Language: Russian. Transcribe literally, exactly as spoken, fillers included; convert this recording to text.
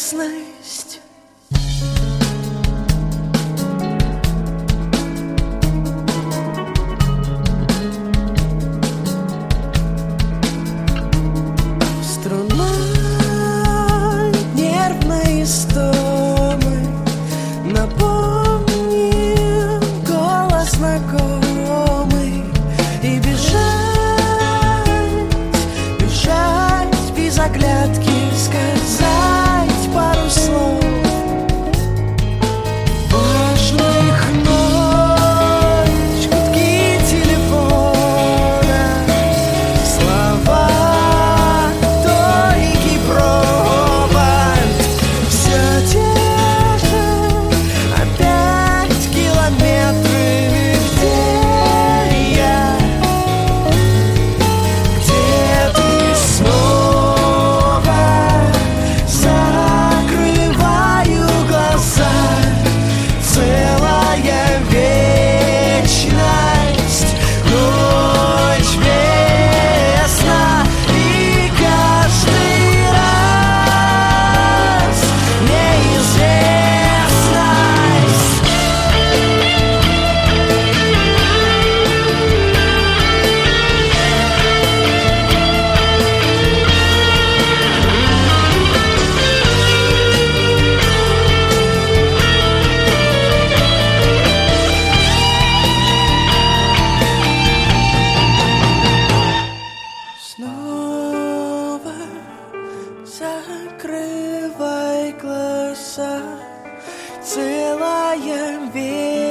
неизвестность. Струна нервной истомы, напомни голос знакомый. И бежать, бежать без оглядки, сказать пару слов важных ночь, гудки телефона, слова только провод. Все те же опять километры. Где я? Где ты снова? Закрываю глаза. Целая вечность, ночь, весна. И каждый раз неизвестность. Снова закрывай глаза. Целая вечность.